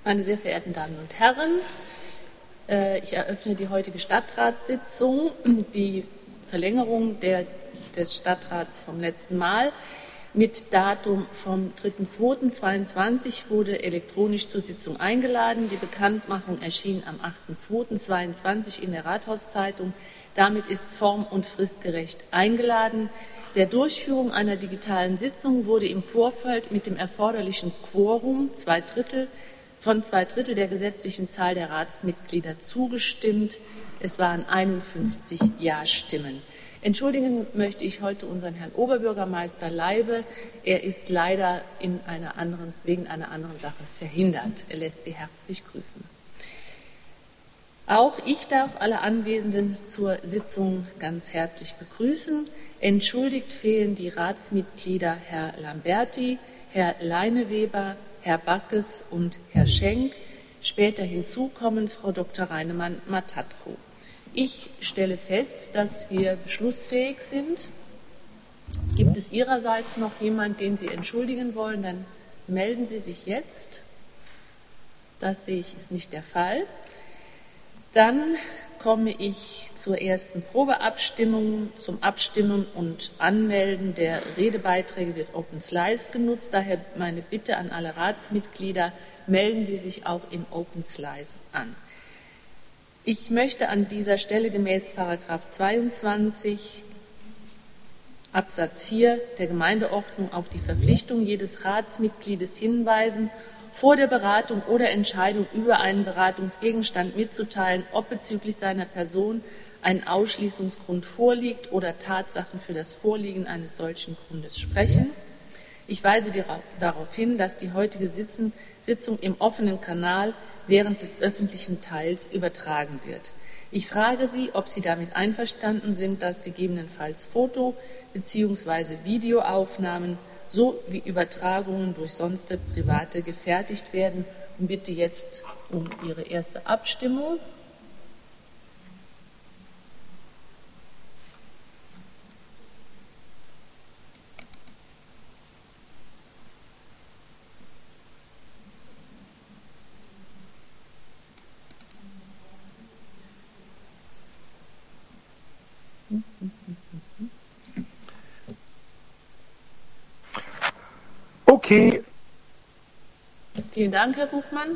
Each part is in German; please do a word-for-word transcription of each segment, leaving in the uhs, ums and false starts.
Meine sehr verehrten Damen und Herren, ich eröffne die heutige Stadtratssitzung. Die Verlängerung der, des Stadtrats vom letzten Mal mit Datum vom dritten zweiten zweiundzwanzig wurde elektronisch zur Sitzung eingeladen. Die Bekanntmachung erschien am achten zweiten zweiundzwanzig in der Rathauszeitung. Damit ist form- und fristgerecht eingeladen. Der Durchführung einer digitalen Sitzung wurde im Vorfeld mit dem erforderlichen Quorum zwei Drittel, von zwei Drittel der gesetzlichen Zahl der Ratsmitglieder zugestimmt. Es waren einundfünfzig Ja-Stimmen. Entschuldigen möchte ich heute unseren Herrn Oberbürgermeister Leibe. Er ist leider in einer anderen, wegen einer anderen Sache verhindert. Er lässt Sie herzlich grüßen. Auch ich darf alle Anwesenden zur Sitzung ganz herzlich begrüßen. Entschuldigt fehlen die Ratsmitglieder Herr Lamberti, Herr Leineweber, Herr Backes und Herr Schenk. Später hinzu kommen Frau Doktor Reinemann-Matatko. Ich stelle fest, dass wir beschlussfähig sind. Gibt es Ihrerseits noch jemanden, den Sie entschuldigen wollen? Dann melden Sie sich jetzt. Das sehe ich, ist nicht der Fall. Dann komme ich zur ersten Probeabstimmung. Zum Abstimmen und Anmelden der Redebeiträge wird Open Slides genutzt. Daher meine Bitte an alle Ratsmitglieder, melden Sie sich auch in Open Slides an. Ich möchte an dieser Stelle gemäß Paragraph zweiundzwanzig Absatz vier der Gemeindeordnung auf die Verpflichtung jedes Ratsmitgliedes hinweisen, vor der Beratung oder Entscheidung über einen Beratungsgegenstand mitzuteilen, ob bezüglich seiner Person ein Ausschließungsgrund vorliegt oder Tatsachen für das Vorliegen eines solchen Grundes sprechen. Ich weise darauf hin, dass die heutige Sitzung im offenen Kanal während des öffentlichen Teils übertragen wird. Ich frage Sie, ob Sie damit einverstanden sind, dass gegebenenfalls Foto- bzw. Videoaufnahmen sowie Übertragungen durch sonst Private gefertigt werden, und bitte jetzt um Ihre erste Abstimmung. Okay. Vielen Dank, Herr Buchmann.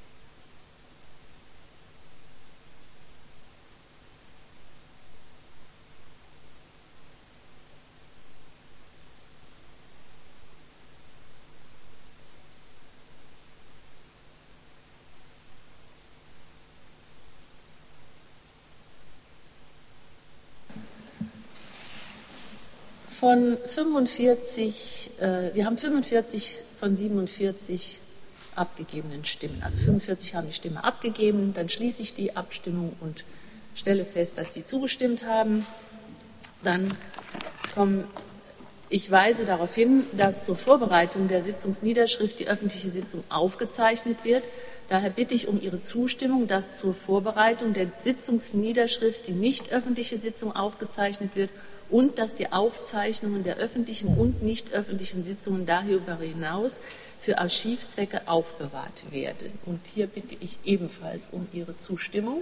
Von fünfundvierzig, äh, wir haben fünfundvierzig von siebenundvierzig abgegebenen Stimmen. Also fünfundvierzig haben die Stimme abgegeben. Dann schließe ich die Abstimmung und stelle fest, dass Sie zugestimmt haben. Dann kommen, ich weise darauf hin, dass zur Vorbereitung der Sitzungsniederschrift die öffentliche Sitzung aufgezeichnet wird. Daher bitte ich um Ihre Zustimmung, dass zur Vorbereitung der Sitzungsniederschrift die nicht öffentliche Sitzung aufgezeichnet wird und dass die Aufzeichnungen der öffentlichen und nicht öffentlichen Sitzungen darüber hinaus für Archivzwecke aufbewahrt werden. Und hier bitte ich ebenfalls um Ihre Zustimmung.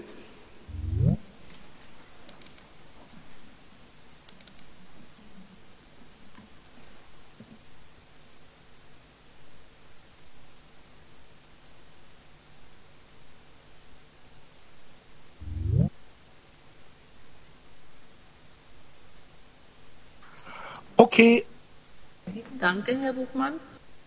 Okay. Danke, Herr Buchmann.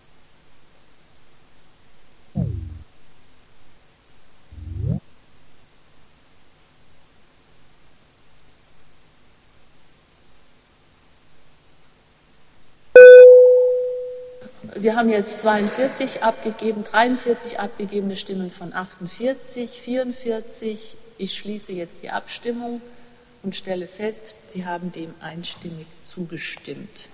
Wir haben jetzt zweiundvierzig abgegeben, dreiundvierzig abgegebene Stimmen von achtundvierzig, vierundvierzig. Ich schließe jetzt die Abstimmung und stelle fest, Sie haben dem einstimmig zugestimmt.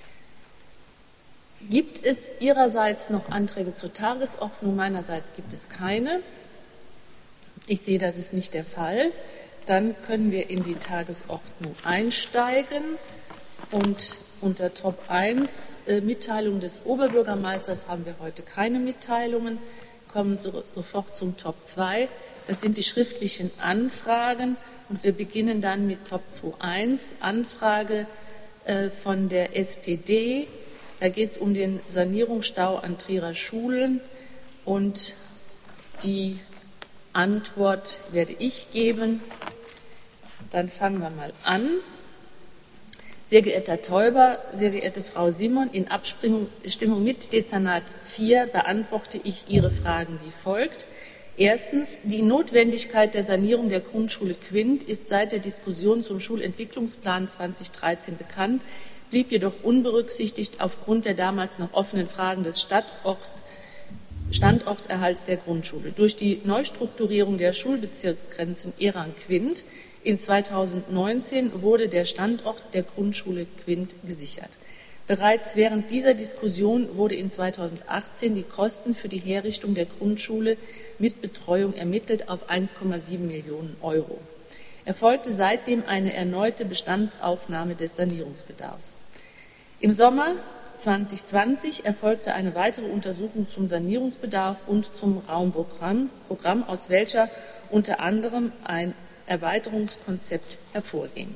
Gibt es Ihrerseits noch Anträge zur Tagesordnung? Meinerseits gibt es keine. Ich sehe, das ist nicht der Fall. Dann können wir in die Tagesordnung einsteigen und unter Top eins äh, Mitteilung des Oberbürgermeisters haben wir heute keine Mitteilungen. kommen sofort zum Top zwei. Das sind die schriftlichen Anfragen und wir beginnen dann mit Top zwei Punkt eins, Anfrage äh, von der S P D. Da geht es um den Sanierungsstau an Trierer Schulen und die Antwort werde ich geben. Dann fangen wir mal an. Sehr geehrter Herr Teuber, sehr geehrte Frau Simon, in Abstimmung mit Dezernat vier beantworte ich Ihre Fragen wie folgt. Erstens, die Notwendigkeit der Sanierung der Grundschule Quint ist seit der Diskussion zum Schulentwicklungsplan zweitausenddreizehn bekannt, blieb jedoch unberücksichtigt aufgrund der damals noch offenen Fragen des Stadtort, Standorterhalts der Grundschule. Durch die Neustrukturierung der Schulbezirksgrenzen Eran-Quint in zweitausendneunzehn wurde der Standort der Grundschule Quint gesichert. Bereits während dieser Diskussion wurde in zweitausendachtzehn die Kosten für die Herrichtung der Grundschule mit Betreuung ermittelt auf eins Komma sieben Millionen Euro. Erfolgte seitdem eine erneute Bestandsaufnahme des Sanierungsbedarfs. Im Sommer zweitausendzwanzig erfolgte eine weitere Untersuchung zum Sanierungsbedarf und zum Raumprogramm, Programm, aus welcher unter anderem ein Erweiterungskonzept hervorging.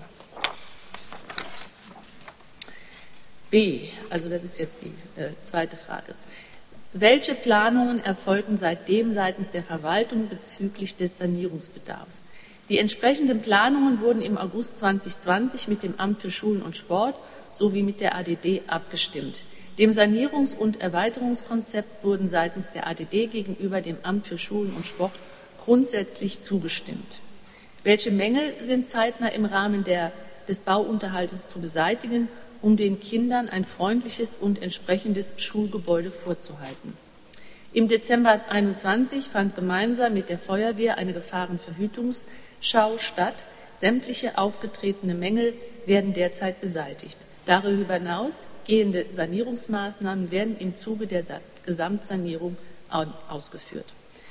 B, also das ist jetzt die äh, zweite Frage. Welche Planungen erfolgten seitdem seitens der Verwaltung bezüglich des Sanierungsbedarfs? Die entsprechenden Planungen wurden im August zweitausendzwanzig mit dem Amt für Schulen und Sport sowie mit der A D D abgestimmt. Dem Sanierungs- und Erweiterungskonzept wurden seitens der A D D gegenüber dem Amt für Schulen und Sport grundsätzlich zugestimmt. Welche Mängel sind zeitnah im Rahmen der, des Bauunterhaltes zu beseitigen, um den Kindern ein freundliches und entsprechendes Schulgebäude vorzuhalten? Im Dezember einundzwanzig fand gemeinsam mit der Feuerwehr eine Gefahrenverhütungsschau statt. Sämtliche aufgetretene Mängel werden derzeit beseitigt. Darüber hinaus gehende Sanierungsmaßnahmen werden im Zuge der Gesamtsanierung ausgeführt.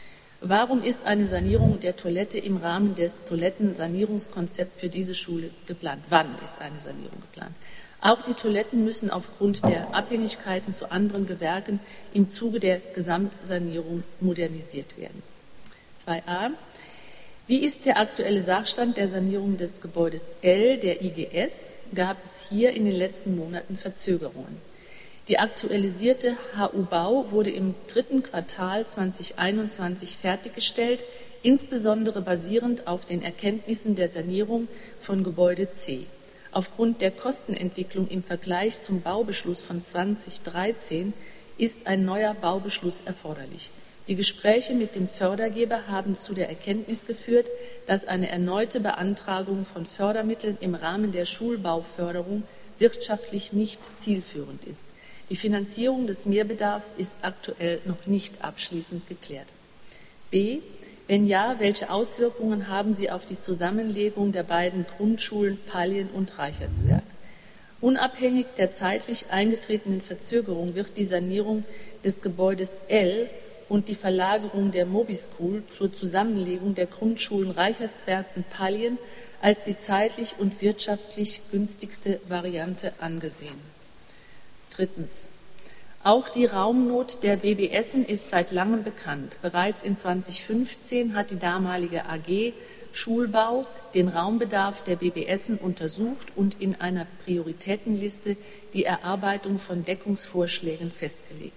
Warum ist eine Sanierung der Toilette im Rahmen des Toilettensanierungskonzepts für diese Schule geplant? Wann ist eine Sanierung geplant? Auch die Toiletten müssen aufgrund der Abhängigkeiten zu anderen Gewerken im Zuge der Gesamtsanierung modernisiert werden. zwei a. Wie ist der aktuelle Sachstand der Sanierung des Gebäudes L der I G S? Gab es hier in den letzten Monaten Verzögerungen? Die aktualisierte H U-Bau wurde im dritten Quartal zweitausendeinundzwanzig fertiggestellt, insbesondere basierend auf den Erkenntnissen der Sanierung von Gebäude C. Aufgrund der Kostenentwicklung im Vergleich zum Baubeschluss von zweitausenddreizehn ist ein neuer Baubeschluss erforderlich. Die Gespräche mit dem Fördergeber haben zu der Erkenntnis geführt, dass eine erneute Beantragung von Fördermitteln im Rahmen der Schulbauförderung wirtschaftlich nicht zielführend ist. Die Finanzierung des Mehrbedarfs ist aktuell noch nicht abschließend geklärt. B. Wenn ja, welche Auswirkungen haben sie auf die Zusammenlegung der beiden Grundschulen Pallien und Reichertsberg? Unabhängig der zeitlich eingetretenen Verzögerung wird die Sanierung des Gebäudes L und die Verlagerung der Mobischool zur Zusammenlegung der Grundschulen Reichertsberg und Pallien als die zeitlich und wirtschaftlich günstigste Variante angesehen. Drittens. Auch die Raumnot der B B Essen ist seit langem bekannt. Bereits in zweitausendfünfzehn hat die damalige A G Schulbau den Raumbedarf der B B Essen untersucht und in einer Prioritätenliste die Erarbeitung von Deckungsvorschlägen festgelegt.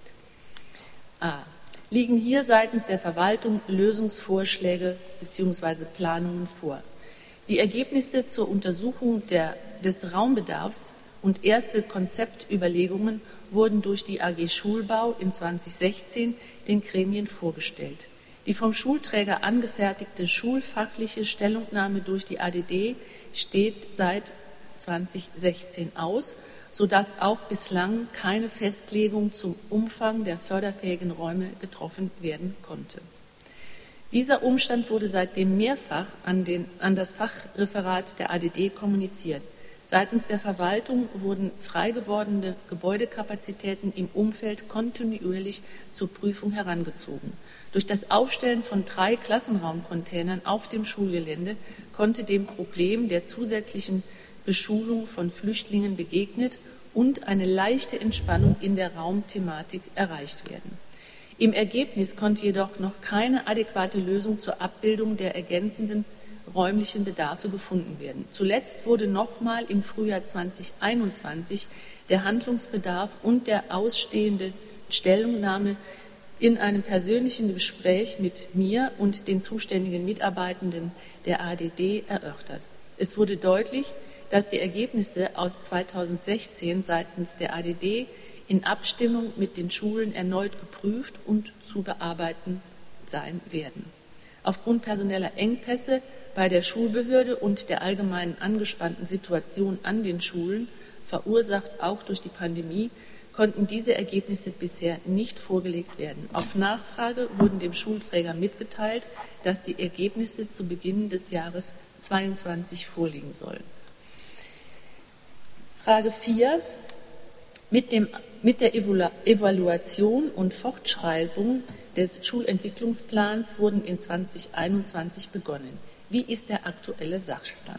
A. Liegen hier seitens der Verwaltung Lösungsvorschläge bzw. Planungen vor? Die Ergebnisse zur Untersuchung der, des Raumbedarfs und erste Konzeptüberlegungen wurden durch die A G Schulbau in zweitausendsechzehn den Gremien vorgestellt. Die vom Schulträger angefertigte schulfachliche Stellungnahme durch die A D D steht seit zweitausendsechzehn aus, sodass auch bislang keine Festlegung zum Umfang der förderfähigen Räume getroffen werden konnte. Dieser Umstand wurde seitdem mehrfach an, den, an das Fachreferat der A D D kommuniziert. Seitens der Verwaltung wurden frei gewordene Gebäudekapazitäten im Umfeld kontinuierlich zur Prüfung herangezogen. Durch das Aufstellen von drei Klassenraumcontainern auf dem Schulgelände konnte dem Problem der zusätzlichen Beschulung von Flüchtlingen begegnet und eine leichte Entspannung in der Raumthematik erreicht werden. Im Ergebnis konnte jedoch noch keine adäquate Lösung zur Abbildung der ergänzenden räumlichen Bedarfe gefunden werden. Zuletzt wurde nochmal im Frühjahr zweitausendeinundzwanzig der Handlungsbedarf und der ausstehende Stellungnahme in einem persönlichen Gespräch mit mir und den zuständigen Mitarbeitenden der A D D erörtert. Es wurde deutlich, dass die Ergebnisse aus zweitausendsechzehn seitens der A D D in Abstimmung mit den Schulen erneut geprüft und zu bearbeiten sein werden. Aufgrund personeller Engpässe bei der Schulbehörde und der allgemeinen angespannten Situation an den Schulen, verursacht auch durch die Pandemie, konnten diese Ergebnisse bisher nicht vorgelegt werden. Auf Nachfrage wurden dem Schulträger mitgeteilt, dass die Ergebnisse zu Beginn des Jahres zweitausendzweiundzwanzig vorliegen sollen. Frage vier. Mit, dem, mit der Evaluation und Fortschreibung des Schulentwicklungsplans wurden in zweitausendeinundzwanzig begonnen. Wie ist der aktuelle Sachstand?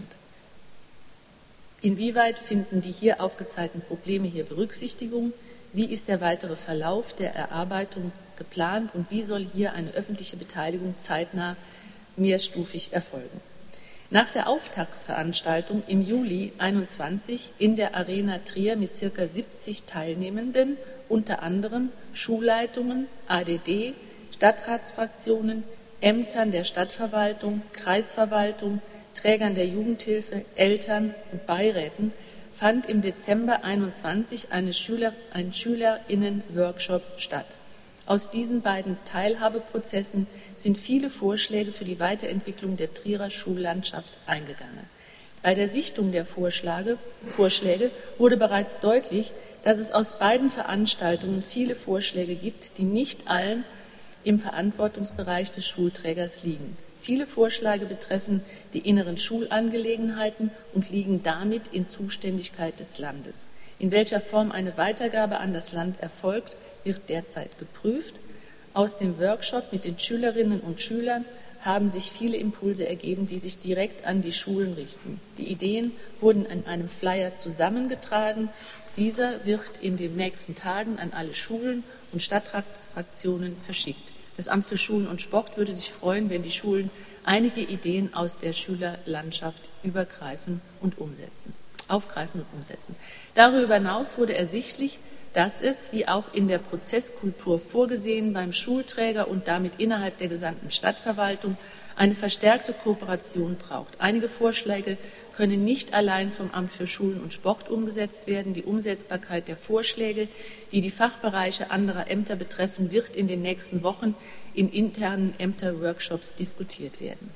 Inwieweit finden die hier aufgezeigten Probleme hier Berücksichtigung? Wie ist der weitere Verlauf der Erarbeitung geplant und wie soll hier eine öffentliche Beteiligung zeitnah mehrstufig erfolgen? Nach der Auftaktsveranstaltung im Juli einundzwanzig in der Arena Trier mit ca. siebzig Teilnehmenden, unter anderem Schulleitungen, A D D, Stadtratsfraktionen, Ämtern der Stadtverwaltung, Kreisverwaltung, Trägern der Jugendhilfe, Eltern und Beiräten, fand im Dezember einundzwanzig eine Schüler, ein SchülerInnen-Workshop statt. Aus diesen beiden Teilhabeprozessen sind viele Vorschläge für die Weiterentwicklung der Trierer Schullandschaft eingegangen. Bei der Sichtung der Vorschläge, Vorschläge wurde bereits deutlich, dass es aus beiden Veranstaltungen viele Vorschläge gibt, die nicht allen im Verantwortungsbereich des Schulträgers liegen. Viele Vorschläge betreffen die inneren Schulangelegenheiten und liegen damit in Zuständigkeit des Landes. In welcher Form eine Weitergabe an das Land erfolgt, wird derzeit geprüft. Aus dem Workshop mit den Schülerinnen und Schülern haben sich viele Impulse ergeben, die sich direkt an die Schulen richten. Die Ideen wurden in einem Flyer zusammengetragen. Dieser wird in den nächsten Tagen an alle Schulen und Stadtratsfraktionen verschickt. Das Amt für Schulen und Sport würde sich freuen, wenn die Schulen einige Ideen aus der Schülerlandschaft übergreifen und umsetzen, aufgreifen und umsetzen. Darüber hinaus wurde ersichtlich, dass es, wie auch in der Prozesskultur vorgesehen, beim Schulträger und damit innerhalb der gesamten Stadtverwaltung eine verstärkte Kooperation braucht. Einige Vorschläge können nicht allein vom Amt für Schulen und Sport umgesetzt werden. Die Umsetzbarkeit der Vorschläge, die die Fachbereiche anderer Ämter betreffen, wird in den nächsten Wochen in internen Ämterworkshops diskutiert werden.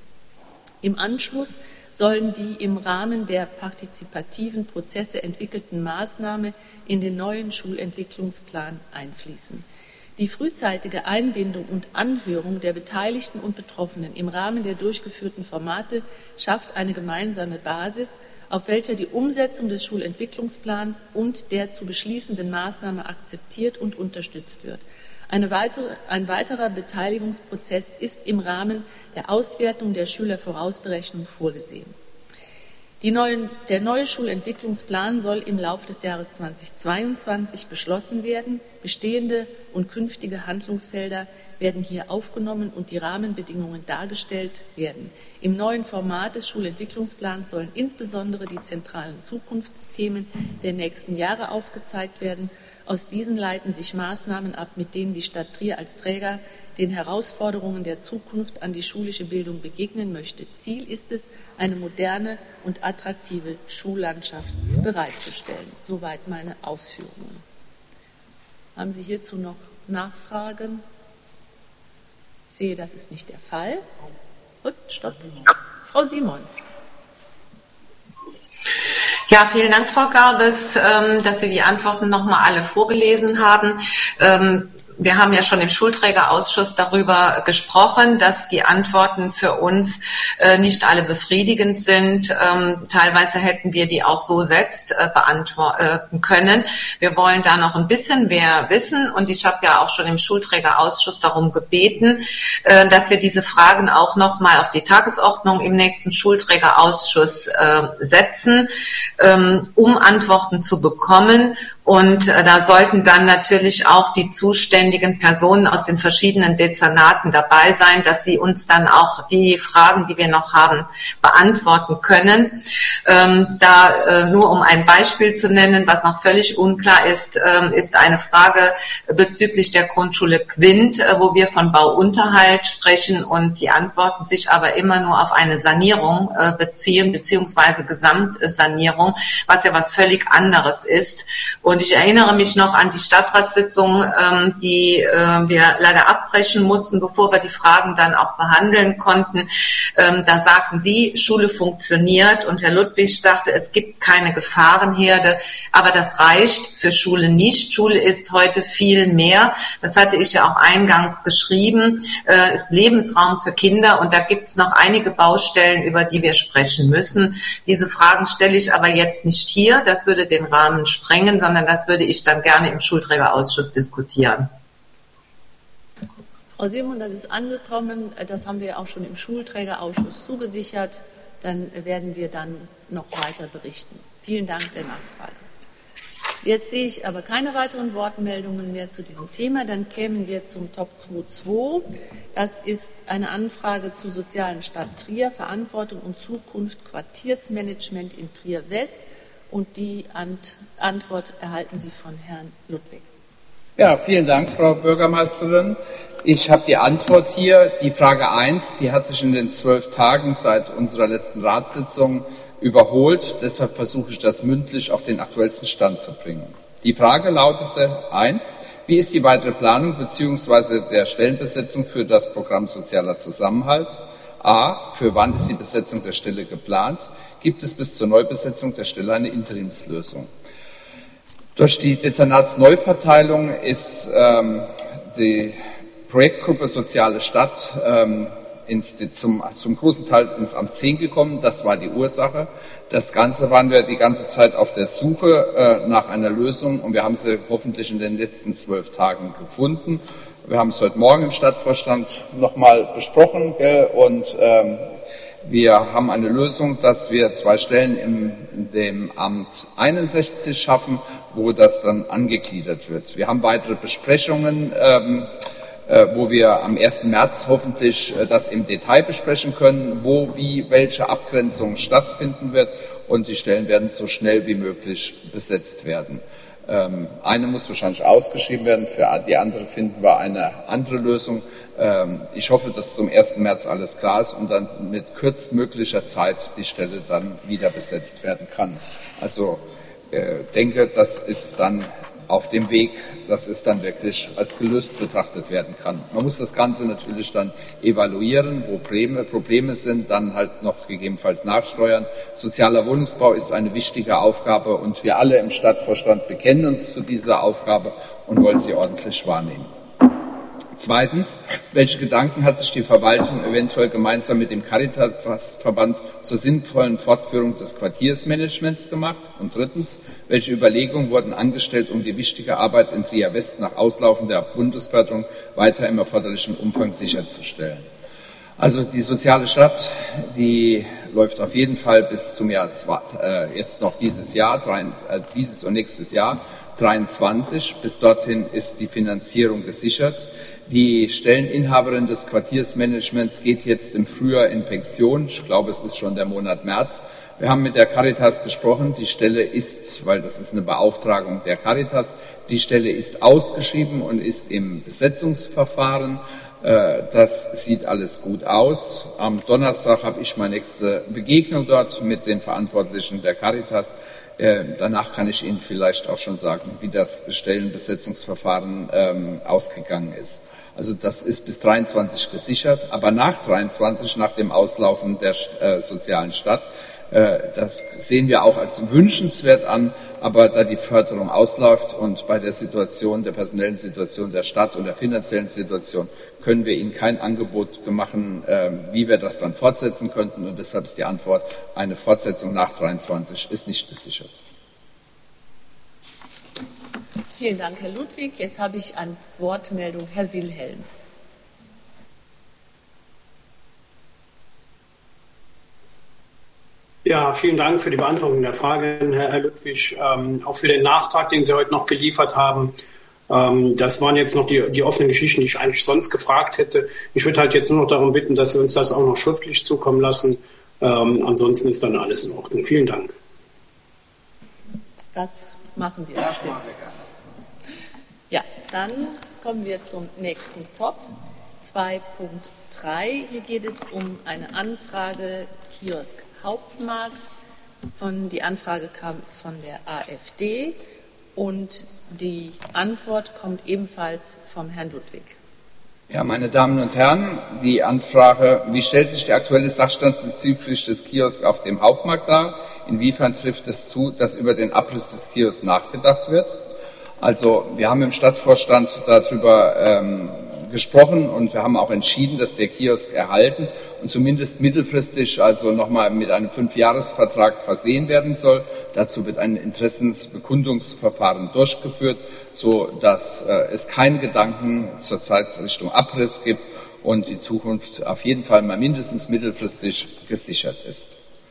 Im Anschluss sollen die im Rahmen der partizipativen Prozesse entwickelten Maßnahmen in den neuen Schulentwicklungsplan einfließen. Die frühzeitige Einbindung und Anhörung der Beteiligten und Betroffenen im Rahmen der durchgeführten Formate schafft eine gemeinsame Basis, auf welcher die Umsetzung des Schulentwicklungsplans und der zu beschließenden Maßnahme akzeptiert und unterstützt wird. Eine weitere, ein weiterer Beteiligungsprozess ist im Rahmen der Auswertung der Schülervorausberechnung vorgesehen. Die neuen, der neue Schulentwicklungsplan soll im Laufe des Jahres zweitausendzweiundzwanzig beschlossen werden. Bestehende und künftige Handlungsfelder werden hier aufgenommen und die Rahmenbedingungen dargestellt werden. Im neuen Format des Schulentwicklungsplans sollen insbesondere die zentralen Zukunftsthemen der nächsten Jahre aufgezeigt werden. Aus diesen leiten sich Maßnahmen ab, mit denen die Stadt Trier als Träger den Herausforderungen der Zukunft an die schulische Bildung begegnen möchte. Ziel ist es, eine moderne und attraktive Schullandschaft bereitzustellen. Soweit meine Ausführungen. Haben Sie hierzu noch Nachfragen? Ich sehe, das ist nicht der Fall. Gut, stopp. Frau Simon. Ja, vielen Dank, Frau Garbes, dass Sie die Antworten noch mal alle vorgelesen haben. Wir haben ja schon im Schulträgerausschuss darüber gesprochen, dass die Antworten für uns äh, nicht alle befriedigend sind. Ähm, teilweise hätten wir die auch so selbst äh, beantworten können. Wir wollen da noch ein bisschen mehr wissen und ich habe ja auch schon im Schulträgerausschuss darum gebeten, äh, dass wir diese Fragen auch noch mal auf die Tagesordnung im nächsten Schulträgerausschuss äh, setzen, ähm, um Antworten zu bekommen. Und äh, da sollten dann natürlich auch die zuständigen Personen aus den verschiedenen Dezernaten dabei sein, dass sie uns dann auch die Fragen, die wir noch haben, beantworten können. Ähm, da äh, nur um ein Beispiel zu nennen, was noch völlig unklar ist, äh, ist eine Frage bezüglich der Grundschule Quint, äh, wo wir von Bauunterhalt sprechen und die Antworten sich aber immer nur auf eine Sanierung äh, beziehen, beziehungsweise Gesamtsanierung, was ja was völlig anderes ist. Und ich erinnere mich noch an die Stadtratssitzung, ähm, die äh, wir leider abbrechen mussten, bevor wir die Fragen dann auch behandeln konnten. Ähm, da sagten Sie, Schule funktioniert, und Herr Ludwig sagte, es gibt keine Gefahrenherde, aber das reicht für Schule nicht. Schule ist heute viel mehr. Das hatte ich ja auch eingangs geschrieben, äh, ist Lebensraum für Kinder, und da gibt es noch einige Baustellen, über die wir sprechen müssen. Diese Fragen stelle ich aber jetzt nicht hier, das würde den Rahmen sprengen, sondern das würde ich dann gerne im Schulträgerausschuss diskutieren. Frau Simon, das ist angekommen, das haben wir auch schon im Schulträgerausschuss zugesichert, dann werden wir dann noch weiter berichten. Vielen Dank der Nachfrage. Jetzt sehe ich aber keine weiteren Wortmeldungen mehr zu diesem Thema. Dann kämen wir zum Top zwei. Das ist eine Anfrage zur sozialen Stadt Trier, Verantwortung und Zukunft Quartiersmanagement in Trier West. Und die Ant- Antwort erhalten Sie von Herrn Ludwig. Ja, vielen Dank, Frau Bürgermeisterin. Ich habe die Antwort hier. Die Frage eins, die hat sich in den zwölf Tagen seit unserer letzten Ratssitzung überholt. Deshalb versuche ich das mündlich auf den aktuellsten Stand zu bringen. Die Frage lautete eins. Wie ist die weitere Planung bzw. der Stellenbesetzung für das Programm Sozialer Zusammenhalt? A. Für wann ist die Besetzung der Stelle geplant? Gibt es bis zur Neubesetzung der Stelle eine Interimslösung? Durch die Dezernatsneuverteilung ist ähm, die Projektgruppe Soziale Stadt ähm, ins, zum, zum großen Teil ins Amt zehn gekommen. Das war die Ursache. Das Ganze waren wir die ganze Zeit auf der Suche äh, nach einer Lösung, und wir haben sie hoffentlich in den letzten zwölf Tagen gefunden. Wir haben es heute Morgen im Stadtvorstand nochmal besprochen, gell, und ähm, wir haben eine Lösung, dass wir zwei Stellen im, in dem Amt einundsechzig schaffen, wo das dann angegliedert wird. Wir haben weitere Besprechungen, ähm, äh, wo wir am ersten März hoffentlich äh, das im Detail besprechen können, wo, wie, welche Abgrenzung stattfinden wird, und die Stellen werden so schnell wie möglich besetzt werden. Ähm, eine muss wahrscheinlich ausgeschrieben werden, für die andere finden wir eine andere Lösung. Ähm, ich hoffe, dass zum ersten März alles klar ist und dann mit kürztmöglicher Zeit die Stelle dann wieder besetzt werden kann. Also äh, denke, das ist dann auf dem Weg, dass es dann wirklich als gelöst betrachtet werden kann. Man muss das Ganze natürlich dann evaluieren, wo Probleme, Probleme sind, dann halt noch gegebenenfalls nachsteuern. Sozialer Wohnungsbau ist eine wichtige Aufgabe, und wir alle im Stadtvorstand bekennen uns zu dieser Aufgabe und wollen sie ordentlich wahrnehmen. Zweitens, welche Gedanken hat sich die Verwaltung eventuell gemeinsam mit dem Caritas-Verband zur sinnvollen Fortführung des Quartiersmanagements gemacht? Und drittens, welche Überlegungen wurden angestellt, um die wichtige Arbeit in Trier West nach Auslaufen der Bundesförderung weiter im erforderlichen Umfang sicherzustellen? Also die soziale Stadt, die läuft auf jeden Fall bis zum Jahr, äh, jetzt noch dieses Jahr, drei, äh, dieses und nächstes Jahr, dreiundzwanzig. Bis dorthin ist die Finanzierung gesichert. Die Stelleninhaberin des Quartiersmanagements geht jetzt im Frühjahr in Pension. Ich glaube, es ist schon der Monat März. Wir haben mit der Caritas gesprochen. Die Stelle ist, weil das ist eine Beauftragung der Caritas, die Stelle ist ausgeschrieben und ist im Besetzungsverfahren. Das sieht alles gut aus. Am Donnerstag habe ich meine nächste Begegnung dort mit den Verantwortlichen der Caritas. Danach kann ich Ihnen vielleicht auch schon sagen, wie das Stellenbesetzungsverfahren ähm, ausgegangen ist. Also das ist bis dreiundzwanzig gesichert, aber nach dreiundzwanzig, nach dem Auslaufen der äh, sozialen Stadt, äh, das sehen wir auch als wünschenswert an, aber da die Förderung ausläuft und bei der Situation, der personellen Situation der Stadt und der finanziellen Situation, können wir Ihnen kein Angebot machen, äh, wie wir das dann fortsetzen könnten, und deshalb ist die Antwort, eine Fortsetzung nach dreiundzwanzig ist nicht gesichert. Vielen Dank, Herr Ludwig. Jetzt habe ich als Wortmeldung Herr Wilhelm. Ja, vielen Dank für die Beantwortung der Frage, Herr Ludwig, ähm, auch für den Nachtrag, den Sie heute noch geliefert haben. Ähm, das waren jetzt noch die, die offenen Geschichten, die ich eigentlich sonst gefragt hätte. Ich würde halt jetzt nur noch darum bitten, dass Sie uns das auch noch schriftlich zukommen lassen. Ähm, ansonsten ist dann alles in Ordnung. Vielen Dank. Das machen wir, das stimmt. Ja, dann kommen wir zum nächsten Top, zwei Punkt drei. Hier geht es um eine Anfrage Kiosk Hauptmarkt. Von, die Anfrage kam von der AfD und die Antwort kommt ebenfalls vom Herrn Ludwig. Ja, meine Damen und Herren, die Anfrage, wie stellt sich der aktuelle Sachstand bezüglich des Kiosks auf dem Hauptmarkt dar? Inwiefern trifft es zu, dass über den Abriss des Kiosks nachgedacht wird? Also wir haben im Stadtvorstand darüber ähm, gesprochen und wir haben auch entschieden, dass der Kiosk erhalten und zumindest mittelfristig, also nochmal mit einem Fünfjahresvertrag versehen werden soll. Dazu wird ein Interessensbekundungsverfahren durchgeführt, so dass äh, es keinen Gedanken zurzeit Richtung Abriss gibt und die Zukunft auf jeden Fall mal mindestens mittelfristig gesichert ist.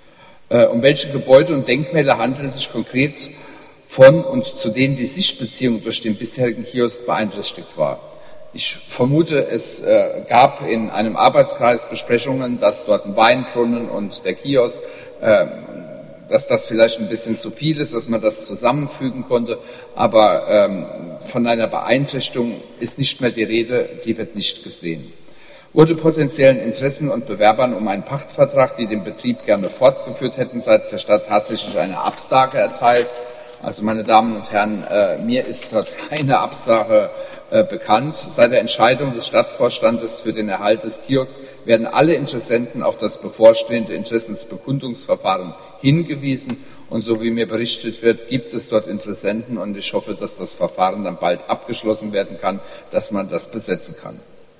Äh, um welche Gebäude und Denkmäler handelt es sich konkret von und zu denen die Sichtbeziehung durch den bisherigen Kiosk beeinträchtigt war? Ich vermute, es äh, gab in einem Arbeitskreis Besprechungen, dass dort ein Weinbrunnen und der Kiosk, äh, dass das vielleicht ein bisschen zu viel ist, dass man das zusammenfügen konnte. Aber ähm, von einer Beeinträchtigung ist nicht mehr die Rede, die wird nicht gesehen. Wurde potenziellen Interessen und Bewerbern um einen Pachtvertrag, die den Betrieb gerne fortgeführt hätten, seitens der Stadt tatsächlich eine Absage erteilt? Also meine Damen und Herren, äh, mir ist dort keine Absage äh, bekannt. Seit der Entscheidung des Stadtvorstandes für den Erhalt des Kiosks werden alle Interessenten auf das bevorstehende Interessensbekundungsverfahren hingewiesen. Und so wie mir berichtet wird, gibt es dort Interessenten und ich hoffe, dass das Verfahren dann bald abgeschlossen werden kann, dass man das besetzen kann.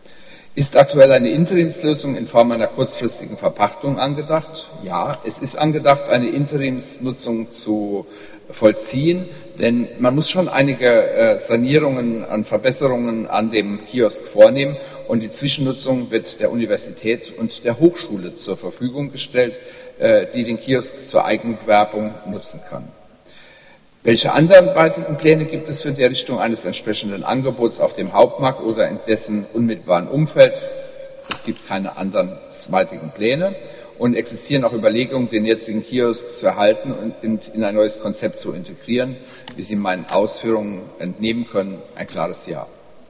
Ist aktuell eine Interimslösung in Form einer kurzfristigen Verpachtung angedacht? Ja, es ist angedacht, eine Interimsnutzung zu vollziehen, denn man muss schon einige äh, Sanierungen und Verbesserungen an dem Kiosk vornehmen und die Zwischennutzung wird der Universität und der Hochschule zur Verfügung gestellt, äh, die den Kiosk zur Eigenwerbung nutzen kann. Welche anderweitigen Pläne gibt es für die Errichtung eines entsprechenden Angebots auf dem Hauptmarkt oder in dessen unmittelbaren Umfeld? Es gibt keine anderweitigen Pläne. Und existieren auch Überlegungen, den jetzigen Kiosk zu erhalten und in ein neues Konzept zu integrieren. Wie Sie meinen Ausführungen entnehmen können, ein klares Ja.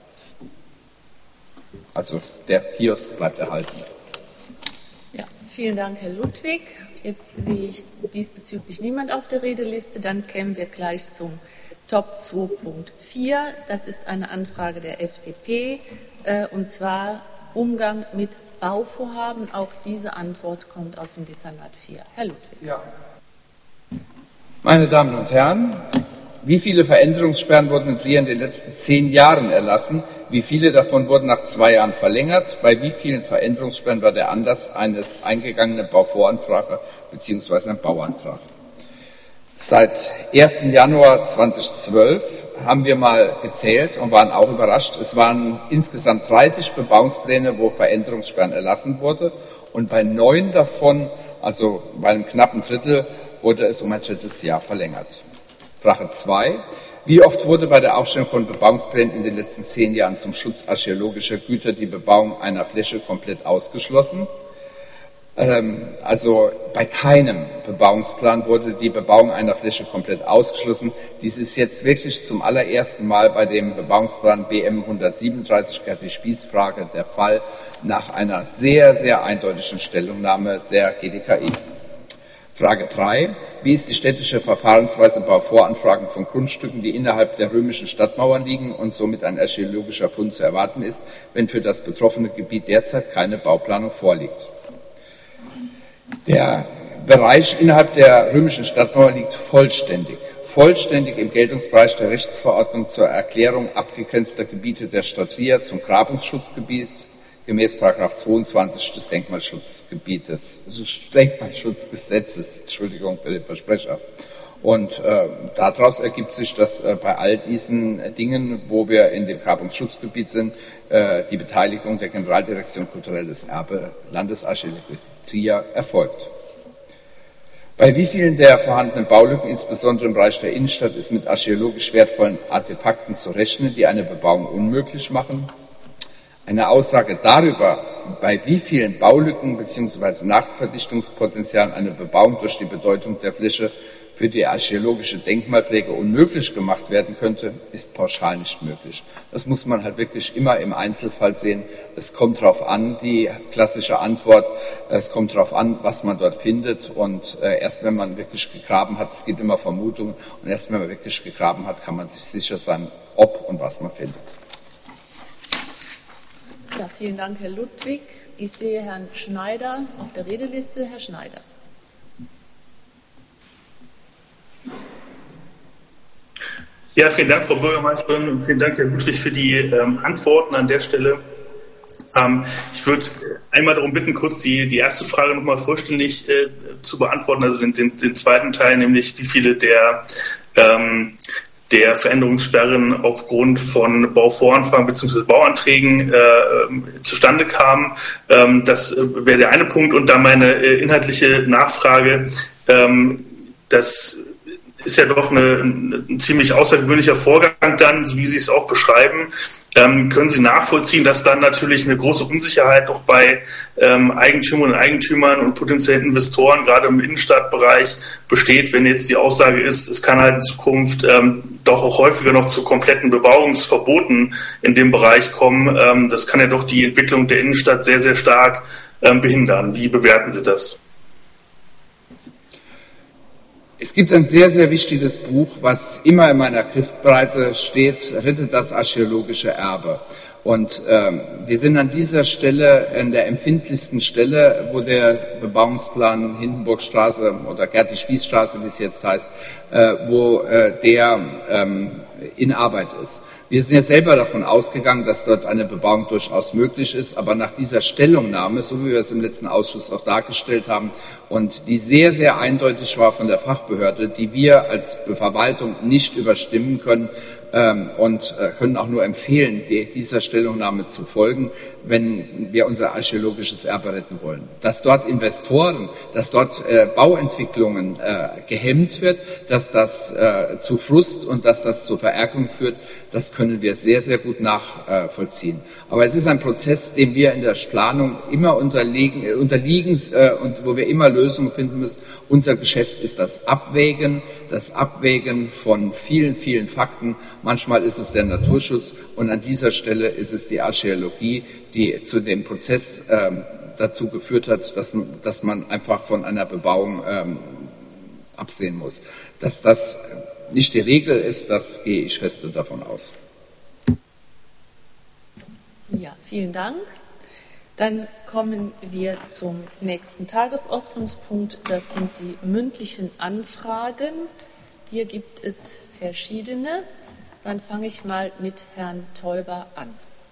Also der Kiosk bleibt erhalten. Ja, vielen Dank, Herr Ludwig. Jetzt sehe ich diesbezüglich niemand auf der Redeliste. Dann kämen wir gleich zum Top zwei Punkt vier. Das ist eine Anfrage der F D P, äh, und zwar Umgang mit Bauvorhaben. Auch diese Antwort kommt aus dem Dezernat vier. Herr Ludwig. Ja. Meine Damen und Herren, wie viele Veränderungssperren wurden in Trier in den letzten zehn Jahren erlassen? Wie viele davon wurden nach zwei Jahren verlängert? Bei wie vielen Veränderungssperren war der Anlass eines eingegangenen Bauvoranfrage bzw. ein Bauantrag? Seit ersten Januar zweitausendzwölf haben wir mal gezählt und waren auch überrascht. Es waren insgesamt dreißig Bebauungspläne, wo Veränderungssperren erlassen wurde. Und bei neun davon, also bei einem knappen Drittel, wurde es um ein drittes Jahr verlängert. Frage zwei. Wie oft wurde bei der Aufstellung von Bebauungsplänen in den letzten zehn Jahren zum Schutz archäologischer Güter die Bebauung einer Fläche komplett ausgeschlossen? Also bei keinem Bebauungsplan wurde die Bebauung einer Fläche komplett ausgeschlossen. Dies ist jetzt wirklich zum allerersten Mal bei dem Bebauungsplan B M hundertsiebenunddreißig, Gerti Spieß-Frage, der Fall nach einer sehr, sehr eindeutigen Stellungnahme der G D K I. Frage drei. Wie ist die städtische Verfahrensweise bei Bauvoranfragen von Grundstücken, die innerhalb der römischen Stadtmauern liegen und somit ein archäologischer Fund zu erwarten ist, wenn für das betroffene Gebiet derzeit keine Bauplanung vorliegt? Der Bereich innerhalb der römischen Stadtmauer liegt vollständig, vollständig im Geltungsbereich der Rechtsverordnung zur Erklärung abgegrenzter Gebiete der Stadt Trier zum Grabungsschutzgebiet gemäß Paragraph zweiundzwanzig des Denkmalschutzgebietes, des Denkmalschutzgesetzes, Entschuldigung für den Versprecher. Und äh, daraus ergibt sich, dass äh, bei all diesen Dingen, wo wir in dem Grabungsschutzgebiet sind, äh, die Beteiligung der Generaldirektion Kulturelles Erbe Landesarchäologie Trier erfolgt. Bei wie vielen der vorhandenen Baulücken, insbesondere im Bereich der Innenstadt, ist mit archäologisch wertvollen Artefakten zu rechnen, die eine Bebauung unmöglich machen? Eine Aussage darüber, bei wie vielen Baulücken bzw. Nachverdichtungspotenzialen eine Bebauung durch die Bedeutung der Fläche für die archäologische Denkmalpflege unmöglich gemacht werden könnte, ist pauschal nicht möglich. Das muss man halt wirklich immer im Einzelfall sehen. Es kommt darauf an, die klassische Antwort, es kommt darauf an, was man dort findet, und äh, erst wenn man wirklich gegraben hat, es gibt immer Vermutungen, und erst wenn man wirklich gegraben hat, kann man sich sicher sein, ob und was man findet. Ja, vielen Dank, Herr Ludwig. Ich sehe Herrn Schneider auf der Redeliste. Herr Schneider. Ja, vielen Dank, Frau Bürgermeisterin, und vielen Dank, Herr Ludwig, für die ähm, Antworten an der Stelle. Ähm, ich würde einmal darum bitten, kurz die, die erste Frage nochmal vollständig äh, zu beantworten, also den, den, den zweiten Teil, nämlich wie viele der, ähm, der Veränderungssperren aufgrund von Bauvoranfragen bzw. Bauanträgen äh, zustande kamen. Ähm, das äh, wäre der eine Punkt. Und dann meine äh, inhaltliche Nachfrage, ähm, das ist ja doch eine, ein ziemlich außergewöhnlicher Vorgang dann, so wie Sie es auch beschreiben. Ähm, können Sie nachvollziehen, dass dann natürlich eine große Unsicherheit auch bei ähm, Eigentümern und Eigentümern und potenziellen Investoren, gerade im Innenstadtbereich, besteht, wenn jetzt die Aussage ist, es kann halt in Zukunft ähm, doch auch häufiger noch zu kompletten Bebauungsverboten in dem Bereich kommen. Ähm, das kann ja doch die Entwicklung der Innenstadt sehr, sehr stark ähm, behindern. Wie bewerten Sie das? Es gibt ein sehr, sehr wichtiges Buch, was immer in meiner Griffbreite steht, Rettet das archäologische Erbe. Und ähm, wir sind an dieser Stelle, an der empfindlichsten Stelle, wo der Bebauungsplan Hindenburgstraße oder Gerti-Spieß-Straße, wie es jetzt heißt, äh, wo äh, der ähm, in Arbeit ist. Wir sind ja selber davon ausgegangen, dass dort eine Bebauung durchaus möglich ist, aber nach dieser Stellungnahme, so wie wir es im letzten Ausschuss auch dargestellt haben, und die sehr, sehr eindeutig war von der Fachbehörde, die wir als Verwaltung nicht überstimmen können, ähm, und äh, können auch nur empfehlen, die, dieser Stellungnahme zu folgen, wenn wir unser archäologisches Erbe retten wollen. Dass dort Investoren, dass dort äh, Bauentwicklungen äh, gehemmt wird, dass das äh, zu Frust und dass das zur Verärgerung führt, das können wir sehr, sehr gut nachvollziehen. Aber es ist ein Prozess, dem wir in der Planung immer unterliegen, äh, unterliegen äh, und wo wir immer Lösungen finden müssen. Unser Geschäft ist das Abwägen, das Abwägen von vielen, vielen Fakten. Manchmal ist es der Naturschutz, und an dieser Stelle ist es die Archäologie, die zu dem Prozess ähm, dazu geführt hat, dass, dass man einfach von einer Bebauung ähm, absehen muss. Dass das nicht die Regel ist, das gehe ich fest davon aus. Ja, vielen Dank. Dann kommen wir zum nächsten Tagesordnungspunkt. Das sind die mündlichen Anfragen. Hier gibt es verschiedene. Dann fange ich mal mit Herrn Teuber an.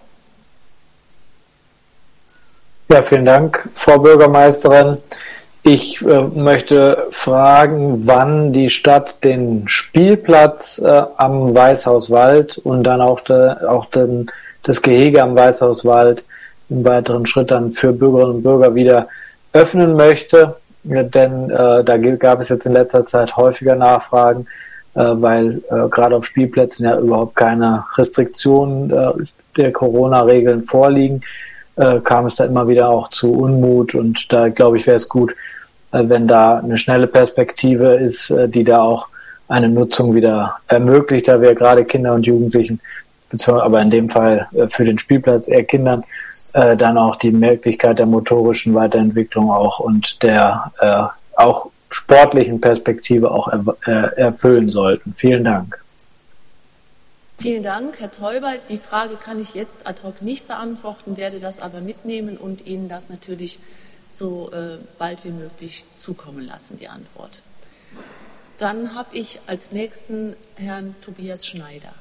Ja, vielen Dank, Frau Bürgermeisterin. Ich äh, möchte fragen, wann die Stadt den Spielplatz äh, am Weißhauswald und dann auch, de, auch den, das Gehege am Weißhauswald im weiteren Schritt dann für Bürgerinnen und Bürger wieder öffnen möchte. Ja, denn äh, da gab es jetzt in letzter Zeit häufiger Nachfragen, äh, weil äh, gerade auf Spielplätzen ja überhaupt keine Restriktionen äh, der Corona-Regeln vorliegen. Äh, kam es da immer wieder auch zu Unmut, und da glaube ich, wäre es gut, äh, wenn da eine schnelle Perspektive ist, äh, die da auch eine Nutzung wieder ermöglicht, da wir gerade Kinder und Jugendlichen, beziehungsweise aber in dem Fall äh, für den Spielplatz eher Kindern, äh, dann auch die Möglichkeit der motorischen Weiterentwicklung auch und der äh, auch sportlichen Perspektive auch er, äh, erfüllen sollten. Vielen Dank. Vielen Dank, Herr Teuber. Die Frage kann ich jetzt ad hoc nicht beantworten, werde das aber mitnehmen und Ihnen das natürlich so äh, bald wie möglich zukommen lassen, die Antwort. Dann habe ich als nächsten Herrn Tobias Schneider.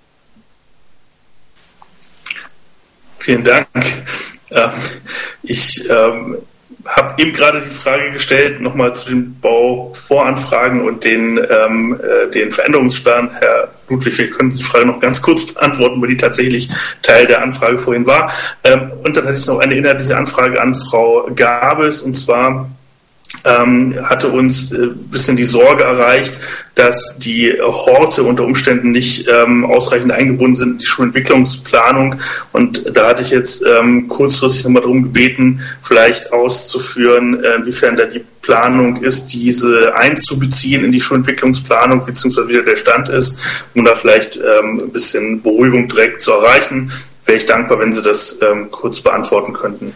Vielen Dank. Ich ähm, habe eben gerade die Frage gestellt, nochmal zu den Bauvoranfragen und den, ähm, äh, den Veränderungssperren. Herr Ludwig, wir können die Frage noch ganz kurz beantworten, weil die tatsächlich Teil der Anfrage vorhin war. Ähm, und dann hatte ich noch eine inhaltliche Anfrage an Frau Gabes, und zwar ähm, hatte uns ein äh, bisschen die Sorge erreicht, dass die Horte unter Umständen nicht ähm, ausreichend eingebunden sind in die Schulentwicklungsplanung. Und da hatte ich jetzt ähm, kurzfristig nochmal darum gebeten, vielleicht auszuführen, äh, inwiefern da die Planung ist, diese einzubeziehen in die Schulentwicklungsplanung, beziehungsweise wie der Stand ist, um da vielleicht ähm, ein bisschen Beruhigung direkt zu erreichen. Wäre ich dankbar, wenn Sie das ähm, kurz beantworten könnten.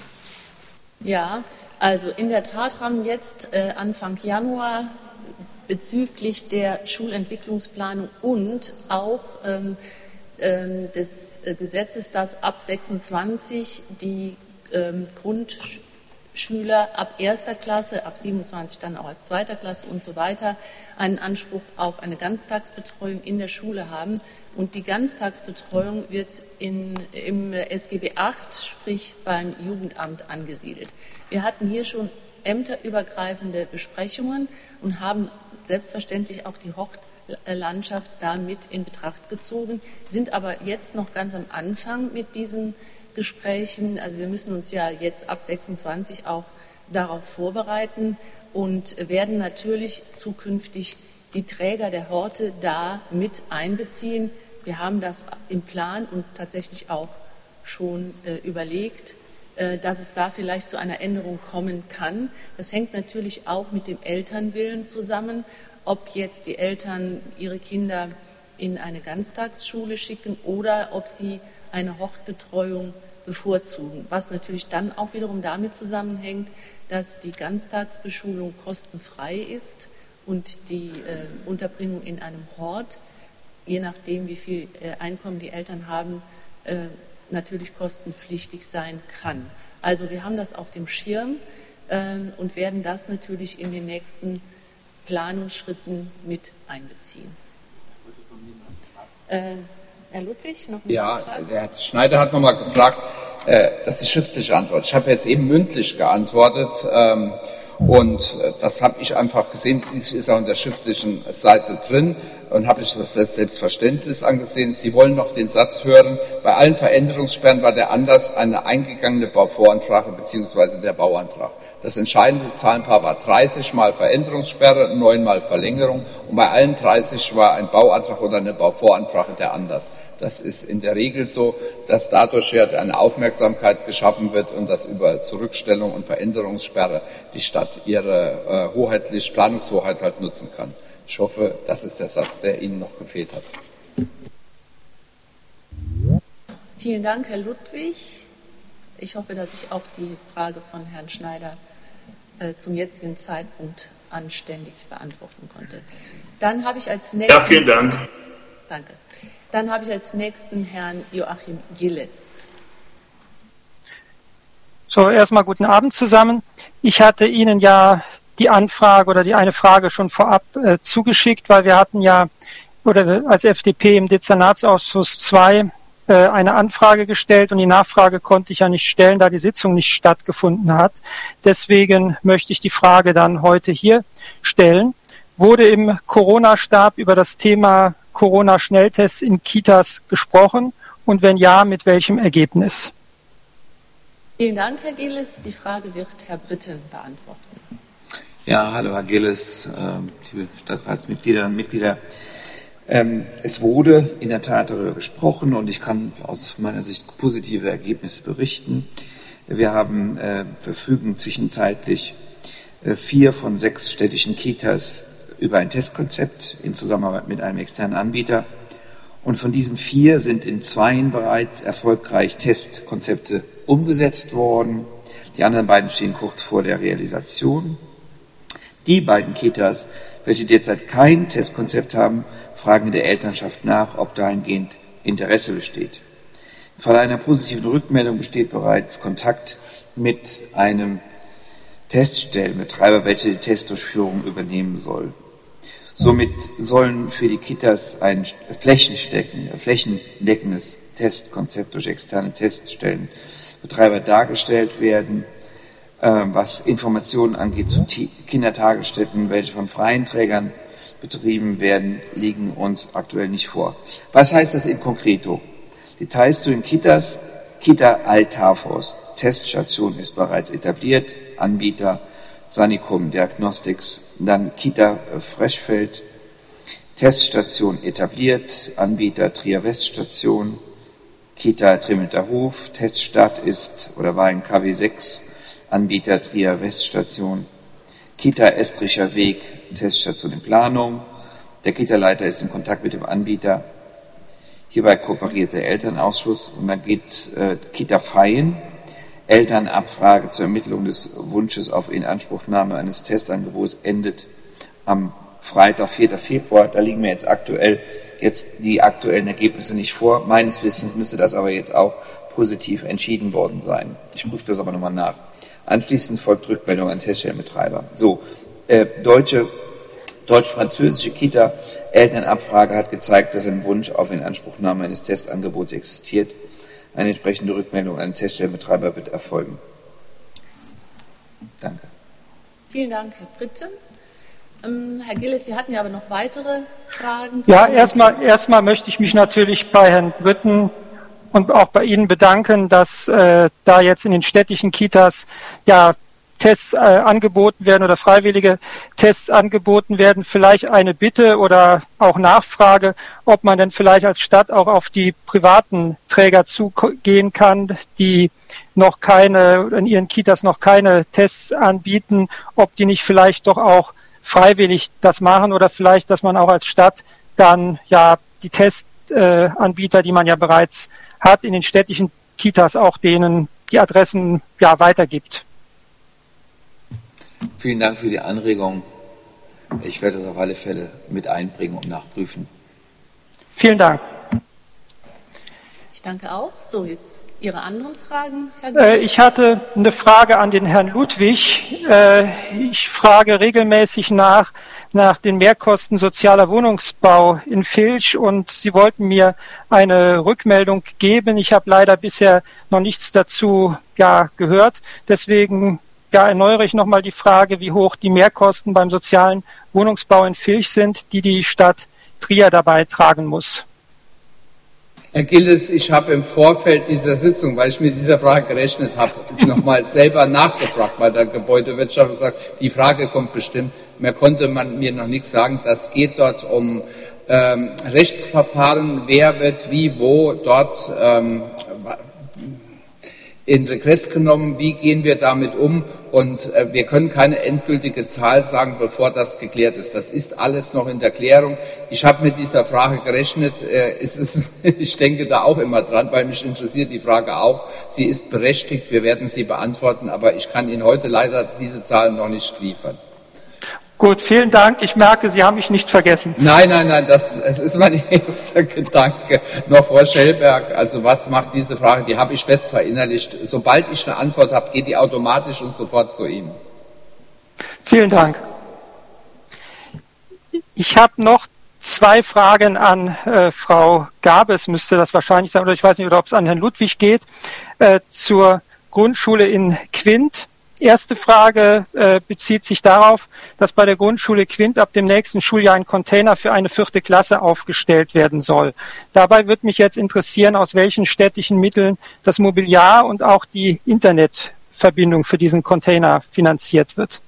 Ja, also in der Tat haben jetzt äh, Anfang Januar bezüglich der Schulentwicklungsplanung und auch ähm, äh, des äh, Gesetzes, dass ab sechsundzwanzig die ähm, Grundschüler ab erster Klasse, ab siebenundzwanzig dann auch als zweiter Klasse und so weiter, einen Anspruch auf eine Ganztagsbetreuung in der Schule haben. Und die Ganztagsbetreuung wird in, im S G B acht, sprich beim Jugendamt, angesiedelt. Wir hatten hier schon ämterübergreifende Besprechungen und haben selbstverständlich auch die Hortlandschaft da mit in Betracht gezogen, sind aber jetzt noch ganz am Anfang mit diesen Gesprächen. Also wir müssen uns ja jetzt ab sechsundzwanzig auch darauf vorbereiten und werden natürlich zukünftig die Träger der Horte da mit einbeziehen. Wir haben das im Plan und tatsächlich auch schon äh, überlegt, äh, dass es da vielleicht zu einer Änderung kommen kann. Das hängt natürlich auch mit dem Elternwillen zusammen, ob jetzt die Eltern ihre Kinder in eine Ganztagsschule schicken oder ob sie eine Hortbetreuung bevorzugen, was natürlich dann auch wiederum damit zusammenhängt, dass die Ganztagsbeschulung kostenfrei ist und die äh, Unterbringung in einem Hort, je nachdem, wie viel äh, Einkommen die Eltern haben, äh, natürlich kostenpflichtig sein kann. Also wir haben das auf dem Schirm äh, und werden das natürlich in den nächsten Planungsschritten mit einbeziehen. Äh, Herr Ludwig, noch eine Ja, Frage? der Herr Schneider hat nochmal gefragt, äh, das ist die schriftliche Antwort. Ich habe jetzt eben mündlich geantwortet, ähm, und das habe ich einfach gesehen, das ist auch in der schriftlichen Seite drin und habe ich das als Selbstverständnis angesehen. Sie wollen noch den Satz hören, bei allen Veränderungssperren war der Anlass eine eingegangene Bauvoranfrage bzw. der Bauantrag. Das entscheidende Zahlenpaar war dreißig mal Veränderungssperre, neun mal Verlängerung und bei allen dreißig war ein Bauantrag oder eine Bauvoranfrage der Anlass. Das ist in der Regel so, dass dadurch ja eine Aufmerksamkeit geschaffen wird und dass über Zurückstellung und Veränderungssperre die Stadt ihre äh, hoheitlich, Planungshoheit halt nutzen kann. Ich hoffe, das ist der Satz, der Ihnen noch gefehlt hat. Vielen Dank, Herr Ludwig. Ich hoffe, dass ich auch die Frage von Herrn Schneider äh, zum jetzigen Zeitpunkt anständig beantworten konnte. Dann habe ich als nächsten, ja, vielen Dank. Danke. Dann habe ich als nächsten Herrn Joachim Gilles. So, erstmal guten Abend zusammen. Ich hatte Ihnen ja die Anfrage oder die eine Frage schon vorab äh, zugeschickt, weil wir hatten ja oder als F D P im Dezernatsausschuss zwei äh, eine Anfrage gestellt und die Nachfrage konnte ich ja nicht stellen, da die Sitzung nicht stattgefunden hat. Deswegen möchte ich die Frage dann heute hier stellen. Wurde im Corona-Stab über das Thema Corona-Schnelltests in Kitas gesprochen und wenn ja, mit welchem Ergebnis? Vielen Dank, Herr Gilles. Die Frage wird Herr Britten beantworten. Ja, hallo Herr Gilles, äh, liebe Stadtratsmitglieder und Mitglieder. Ähm, es wurde in der Tat darüber gesprochen und ich kann aus meiner Sicht positive Ergebnisse berichten. Wir haben äh, verfügen zwischenzeitlich äh, vier von sechs städtischen Kitas über ein Testkonzept in Zusammenarbeit mit einem externen Anbieter. Und von diesen vier sind in zweien bereits erfolgreich Testkonzepte umgesetzt worden. Die anderen beiden stehen kurz vor der Realisation. Die beiden Kitas, welche derzeit kein Testkonzept haben, fragen der Elternschaft nach, ob dahingehend Interesse besteht. Im Fall einer positiven Rückmeldung besteht bereits Kontakt mit einem Teststellenbetreiber, welcher die Testdurchführung übernehmen soll. Somit sollen für die Kitas ein flächendeckendes Testkonzept durch externe Teststellenbetreiber dargestellt werden. Was Informationen angeht zu Kindertagesstätten, welche von freien Trägern betrieben werden, liegen uns aktuell nicht vor. Was heißt das in concreto? Details zu den Kitas. Kita Althaforst. Teststation ist bereits etabliert. Anbieter Sanikum Diagnostics, dann Kita Freshfeld, Teststation etabliert, Anbieter Trier Weststation, Kita Trimmelter Hof, Teststart ist oder war in K W sechs, Anbieter Trier Weststation, Kita Estricher Weg, Teststation in Planung, der Kita-Leiter ist in Kontakt mit dem Anbieter, hierbei kooperiert der Elternausschuss und dann geht äh, Kita Feien, Elternabfrage zur Ermittlung des Wunsches auf Inanspruchnahme eines Testangebots endet am Freitag, vierten Februar. Da liegen mir jetzt aktuell jetzt die aktuellen Ergebnisse nicht vor. Meines Wissens müsste das aber jetzt auch positiv entschieden worden sein. Ich prüfe das aber nochmal nach. Anschließend folgt Rückmeldung an Teststellenbetreiber. So, äh, deutsche, deutsch-französische Kita Elternabfrage hat gezeigt, dass ein Wunsch auf Inanspruchnahme eines Testangebots existiert. Eine entsprechende Rückmeldung an den Teststellenbetreiber wird erfolgen. Danke. Vielen Dank, Herr Britte. Ähm, Herr Gilles, Sie hatten ja aber noch weitere Fragen. Ja, erstmal, erstmal möchte ich mich natürlich bei Herrn Britten und auch bei Ihnen bedanken, dass äh, da jetzt in den städtischen Kitas ja Tests äh, angeboten werden oder freiwillige Tests angeboten werden. Vielleicht eine Bitte oder auch Nachfrage, ob man denn vielleicht als Stadt auch auf die privaten Träger zugehen kann, die noch keine, in ihren Kitas noch keine Tests anbieten, ob die nicht vielleicht doch auch freiwillig das machen oder vielleicht, dass man auch als Stadt dann ja die Testanbieter, äh, die man ja bereits hat, in den städtischen Kitas auch denen die Adressen ja weitergibt. Vielen Dank für die Anregung. Ich werde das auf alle Fälle mit einbringen und nachprüfen. Vielen Dank. Ich danke auch. So, jetzt Ihre anderen Fragen, Herr Äh, ich hatte eine Frage an den Herrn Ludwig. Äh, ich frage regelmäßig nach, nach den Mehrkosten sozialer Wohnungsbau in Vilch und Sie wollten mir eine Rückmeldung geben. Ich habe leider bisher noch nichts dazu ja, gehört. Deswegen ja, erneuere ich nochmal die Frage, wie hoch die Mehrkosten beim sozialen Wohnungsbau in Vilch sind, die die Stadt Trier dabei tragen muss. Herr Gilles, ich habe im Vorfeld dieser Sitzung, weil ich mit dieser Frage gerechnet habe, nochmal selber nachgefragt bei der Gebäudewirtschaft und gesagt, die Frage kommt bestimmt. Mehr konnte man mir noch nichts sagen. Das geht dort um ähm, Rechtsverfahren, wer wird wie, wo dort ähm, in Regress genommen, wie gehen wir damit um und äh, wir können keine endgültige Zahl sagen, bevor das geklärt ist. Das ist alles noch in der Klärung. Ich habe mit dieser Frage gerechnet, äh, es ist, ich denke da auch immer dran, weil mich interessiert die Frage auch. Sie ist berechtigt, wir werden sie beantworten, aber ich kann Ihnen heute leider diese Zahlen noch nicht liefern. Gut, vielen Dank. Ich merke, Sie haben mich nicht vergessen. Nein, nein, nein, das, das ist mein erster Gedanke. Noch Frau Schellberg, also was macht diese Frage? Die habe ich fest verinnerlicht. Sobald ich eine Antwort habe, geht die automatisch und sofort zu Ihnen. Vielen Dank. Ich habe noch zwei Fragen an äh, Frau Gabes, müsste das wahrscheinlich sein, oder ich weiß nicht, oder ob es an Herrn Ludwig geht, äh, zur Grundschule in Quint. Erste Frage äh, bezieht sich darauf, dass bei der Grundschule Quint ab dem nächsten Schuljahr ein Container für eine vierte Klasse aufgestellt werden soll. Dabei wird mich jetzt interessieren, aus welchen städtischen Mitteln das Mobiliar und auch die Internetverbindung für diesen Container finanziert wird.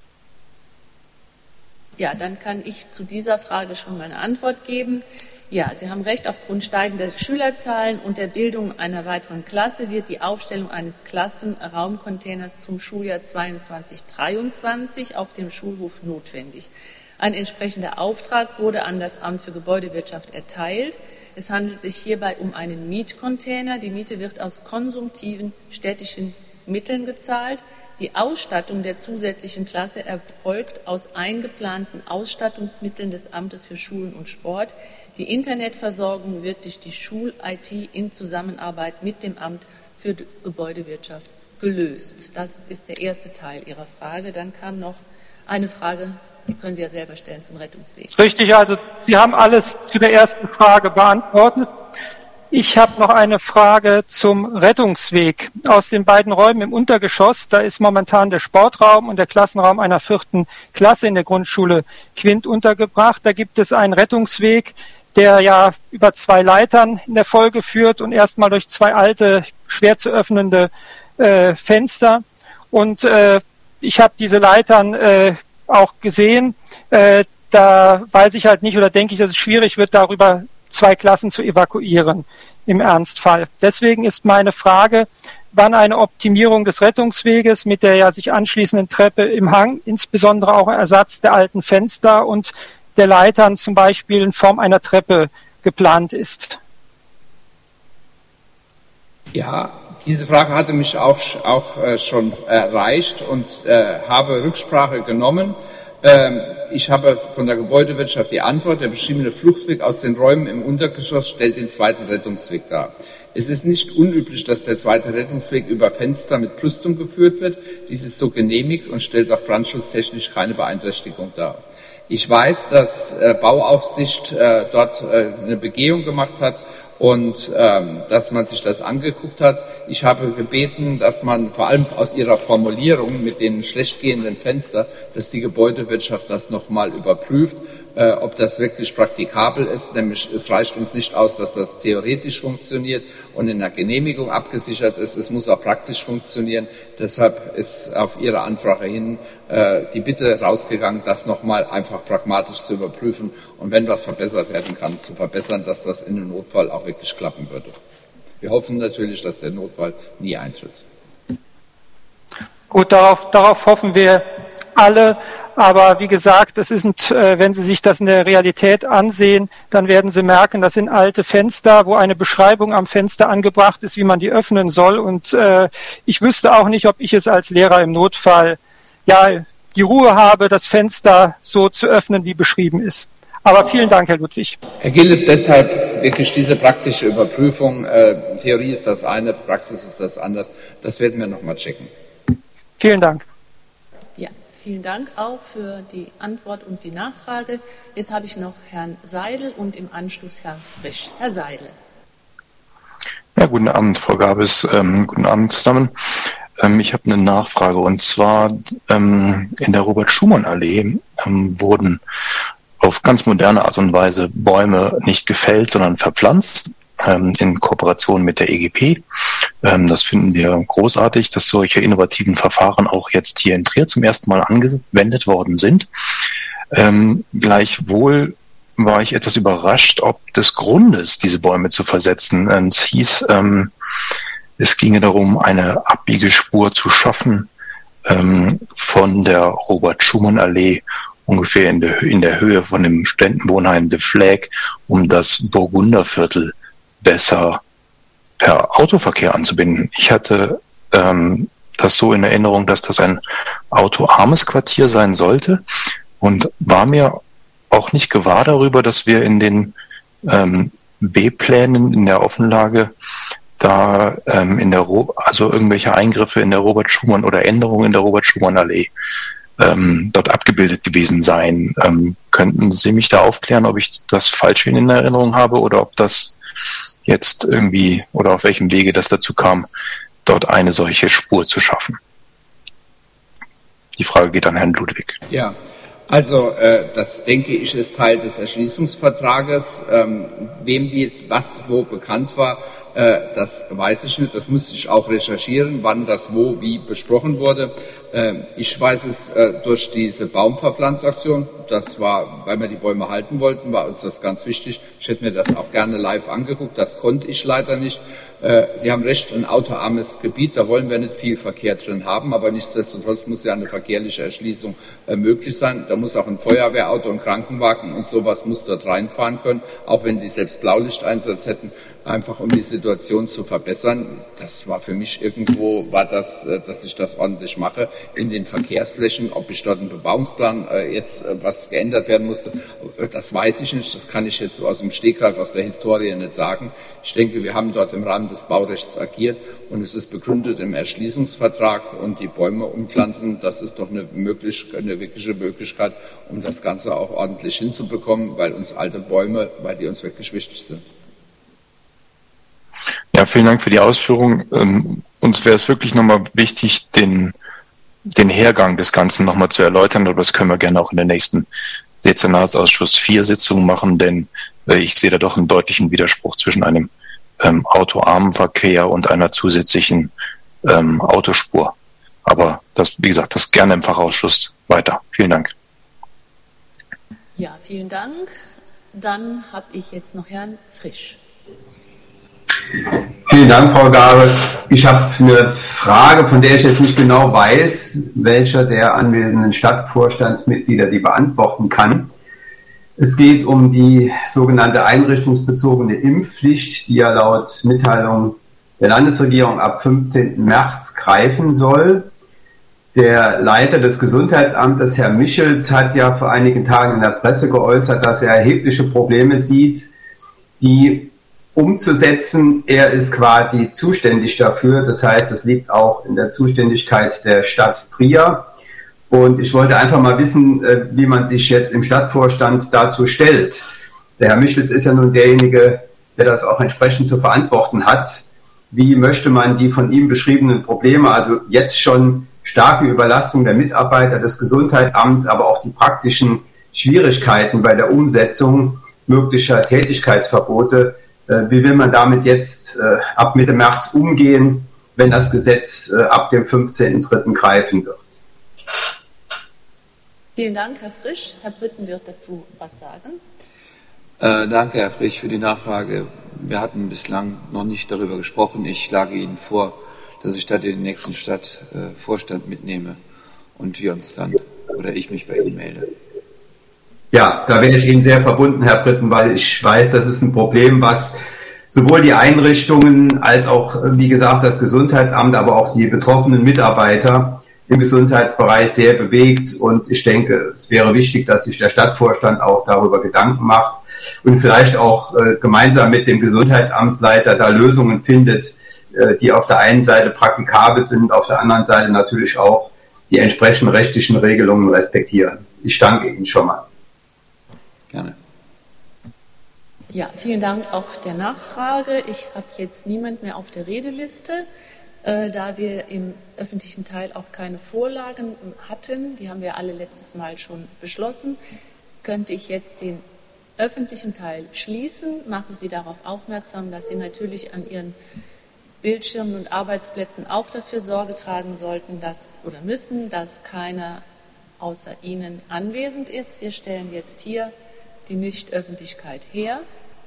Ja, dann kann ich zu dieser Frage schon mal eine Antwort geben. Ja, Sie haben recht, aufgrund steigender Schülerzahlen und der Bildung einer weiteren Klasse wird die Aufstellung eines Klassenraumcontainers zum Schuljahr zweiundzwanzig dreiundzwanzig auf dem Schulhof notwendig. Ein entsprechender Auftrag wurde an das Amt für Gebäudewirtschaft erteilt. Es handelt sich hierbei um einen Mietcontainer. Die Miete wird aus konsumtiven städtischen Mitteln gezahlt. Die Ausstattung der zusätzlichen Klasse erfolgt aus eingeplanten Ausstattungsmitteln des Amtes für Schulen und Sport. Die Internetversorgung wird durch die Schul-I T in Zusammenarbeit mit dem Amt für Gebäudewirtschaft gelöst. Das ist der erste Teil Ihrer Frage. Dann kam noch eine Frage, die können Sie ja selber stellen, zum Rettungsweg. Richtig, also Sie haben alles zu der ersten Frage beantwortet. Ich habe noch eine Frage zum Rettungsweg. Aus den beiden Räumen im Untergeschoss, da ist momentan der Sportraum und der Klassenraum einer vierten Klasse in der Grundschule Quint untergebracht. Da gibt es einen Rettungsweg, der ja über zwei Leitern in der Folge führt und erstmal durch zwei alte, schwer zu öffnende äh, Fenster. Und äh, ich habe diese Leitern äh, auch gesehen. Äh, da weiß ich halt nicht oder denke ich, dass es schwierig wird, darüber zwei Klassen zu evakuieren im Ernstfall. Deswegen ist meine Frage, wann eine Optimierung des Rettungsweges mit der ja sich anschließenden Treppe im Hang, insbesondere auch Ersatz der alten Fenster und der Leitern zum Beispiel in Form einer Treppe geplant ist. Ja, diese Frage hatte mich auch, auch äh, schon erreicht und äh, habe Rücksprache genommen. Ähm, ich habe von der Gebäudewirtschaft die Antwort, der beschriebene Fluchtweg aus den Räumen im Untergeschoss stellt den zweiten Rettungsweg dar. Es ist nicht unüblich, dass der zweite Rettungsweg über Fenster mit Brüstung geführt wird. Dies ist so genehmigt und stellt auch brandschutztechnisch keine Beeinträchtigung dar. Ich weiß, dass äh, Bauaufsicht äh, dort äh, eine Begehung gemacht hat und ähm, dass man sich das angeguckt hat. Ich habe gebeten, dass man vor allem aus ihrer Formulierung mit den schlecht gehenden Fenstern, dass die Gebäudewirtschaft das nochmal überprüft, äh, ob das wirklich praktikabel ist. Nämlich es reicht uns nicht aus, dass das theoretisch funktioniert und in der Genehmigung abgesichert ist. Es muss auch praktisch funktionieren. Deshalb ist auf Ihre Anfrage hin äh, die Bitte rausgegangen, das nochmal einfach pragmatisch zu überprüfen und wenn was verbessert werden kann, zu verbessern, dass das in einem Notfall auch wirklich klappen würde. Wir hoffen natürlich, dass der Notfall nie eintritt. Gut, darauf, darauf hoffen wir alle. Aber wie gesagt, es ist, äh, wenn Sie sich das in der Realität ansehen, dann werden Sie merken, das sind alte Fenster, wo eine Beschreibung am Fenster angebracht ist, wie man die öffnen soll. Und äh, ich wüsste auch nicht, ob ich es als Lehrer im Notfall ja die Ruhe habe, das Fenster so zu öffnen, wie beschrieben ist. Aber vielen Dank, Herr Ludwig. Herr Gilles, deshalb wirklich diese praktische Überprüfung. Äh, Theorie ist das eine, Praxis ist das anders. Das werden wir nochmal checken. Vielen Dank. Ja, vielen Dank auch für die Antwort und die Nachfrage. Jetzt habe ich noch Herrn Seidel und im Anschluss Herrn Frisch. Herr Seidel. Ja, guten Abend, Frau Gabis. Ähm, guten Abend zusammen. Ähm, ich habe eine Nachfrage und zwar ähm, in der Robert-Schumann-Allee ähm, wurden auf ganz moderne Art und Weise Bäume nicht gefällt, sondern verpflanzt, ähm, in Kooperation mit der E G P. Ähm, das finden wir großartig, dass solche innovativen Verfahren auch jetzt hier in Trier zum ersten Mal angewendet worden sind. Ähm, gleichwohl war ich etwas überrascht, ob des Grundes, diese Bäume zu versetzen. Es hieß, ähm, es ginge darum, eine Abbiegespur zu schaffen ähm, von der Robert-Schumann-Allee ungefähr in der, in der Höhe von dem Studentenwohnheim De Flag, um das Burgunderviertel besser per Autoverkehr anzubinden. Ich hatte ähm, das so in Erinnerung, dass das ein autoarmes Quartier sein sollte und war mir auch nicht gewahr darüber, dass wir in den ähm, B-Plänen in der Offenlage da ähm, in der Ro- also irgendwelche Eingriffe in der Robert-Schumann oder Änderungen in der Robert-Schumann-Allee ähm, dort abgebildet gewesen sein. Ähm, könnten Sie mich da aufklären, ob ich das falsch in Erinnerung habe oder ob das jetzt irgendwie oder auf welchem Wege das dazu kam, dort eine solche Spur zu schaffen? Die Frage geht an Herrn Ludwig. Ja. Also, äh, das denke ich ist Teil des Erschließungsvertrages. Ähm, wem jetzt was wo bekannt war, äh, das weiß ich nicht. Das musste ich auch recherchieren, wann das wo wie besprochen wurde. Äh, ich weiß es äh, durch diese Baumverpflanzaktion. Das war, weil wir die Bäume halten wollten, war uns das ganz wichtig. Ich hätte mir das auch gerne live angeguckt. Das konnte ich leider nicht. Äh, Sie haben recht, ein autoarmes Gebiet, da wollen wir nicht viel Verkehr drin haben, aber nichtsdestotrotz muss ja eine verkehrliche Erschließung äh, möglich sein. Da muss auch ein Feuerwehrauto, ein Krankenwagen und sowas muss dort reinfahren können, auch wenn die selbst Blaulichteinsatz hätten, einfach um die Situation zu verbessern. Das war für mich irgendwo, war das, äh, dass ich das ordentlich mache in den Verkehrsflächen. Ob ich dort einen Bebauungsplan äh, jetzt äh, was geändert werden musste, äh, das weiß ich nicht. Das kann ich jetzt so aus dem Stegreif, aus der Historie nicht sagen. Ich denke, wir haben dort im Rahmen des Baurechts agiert und es ist begründet im Erschließungsvertrag und die Bäume umpflanzen, das ist doch eine, möglich, eine wirkliche Möglichkeit, um das Ganze auch ordentlich hinzubekommen, weil uns alte Bäume, weil die uns wirklich wichtig sind. Ja, vielen Dank für die Ausführung. Ähm, uns wäre es wirklich nochmal wichtig, den, den Hergang des Ganzen nochmal zu erläutern, aber das können wir gerne auch in der nächsten Dezernatsausschuss vier Sitzungen machen, denn äh, ich sehe da doch einen deutlichen Widerspruch zwischen einem ähm, autoarmen Verkehr und einer zusätzlichen ähm, Autospur. Aber das, wie gesagt, das gerne im Fachausschuss weiter. Vielen Dank. Ja, vielen Dank. Dann habe ich jetzt noch Herrn Frisch. Vielen Dank, Frau Gabe. Ich habe eine Frage, von der ich jetzt nicht genau weiß, welcher der anwesenden Stadtvorstandsmitglieder die beantworten kann. Es geht um die sogenannte einrichtungsbezogene Impfpflicht, die ja laut Mitteilung der Landesregierung ab fünfzehnten März greifen soll. Der Leiter des Gesundheitsamtes, Herr Michels, hat ja vor einigen Tagen in der Presse geäußert, dass er erhebliche Probleme sieht, die umzusetzen. Er ist quasi zuständig dafür. Das heißt, es liegt auch in der Zuständigkeit der Stadt Trier. Und ich wollte einfach mal wissen, wie man sich jetzt im Stadtvorstand dazu stellt. Der Herr Michels ist ja nun derjenige, der das auch entsprechend zu verantworten hat. Wie möchte man die von ihm beschriebenen Probleme, also jetzt schon starke Überlastung der Mitarbeiter des Gesundheitsamts, aber auch die praktischen Schwierigkeiten bei der Umsetzung möglicher Tätigkeitsverbote, wie will man damit jetzt ab Mitte März umgehen, wenn das Gesetz ab dem fünfzehnten dritten greifen wird? Vielen Dank, Herr Frisch. Herr Britten wird dazu was sagen. Äh, danke, Herr Frisch, für die Nachfrage. Wir hatten bislang noch nicht darüber gesprochen. Ich schlage Ihnen vor, dass ich da den nächsten Stadtvorstand mitnehme und wir uns dann, oder ich mich bei Ihnen melde. Ja, da wäre ich Ihnen sehr verbunden, Herr Britten, weil ich weiß, das ist ein Problem, was sowohl die Einrichtungen als auch, wie gesagt, das Gesundheitsamt, aber auch die betroffenen Mitarbeiter im Gesundheitsbereich sehr bewegt. Und ich denke, es wäre wichtig, dass sich der Stadtvorstand auch darüber Gedanken macht und vielleicht auch äh, gemeinsam mit dem Gesundheitsamtsleiter da Lösungen findet, äh, die auf der einen Seite praktikabel sind, auf der anderen Seite natürlich auch die entsprechenden rechtlichen Regelungen respektieren. Ich danke Ihnen schon mal. Gerne. Ja, vielen Dank auch der Nachfrage. Ich habe jetzt niemand mehr auf der Redeliste. Äh, da wir im öffentlichen Teil auch keine Vorlagen hatten, die haben wir alle letztes Mal schon beschlossen, könnte ich jetzt den öffentlichen Teil schließen, mache Sie darauf aufmerksam, dass Sie natürlich an Ihren Bildschirmen und Arbeitsplätzen auch dafür Sorge tragen sollten, dass oder müssen, dass keiner außer Ihnen anwesend ist. Wir stellen jetzt hier die Nichtöffentlichkeit her.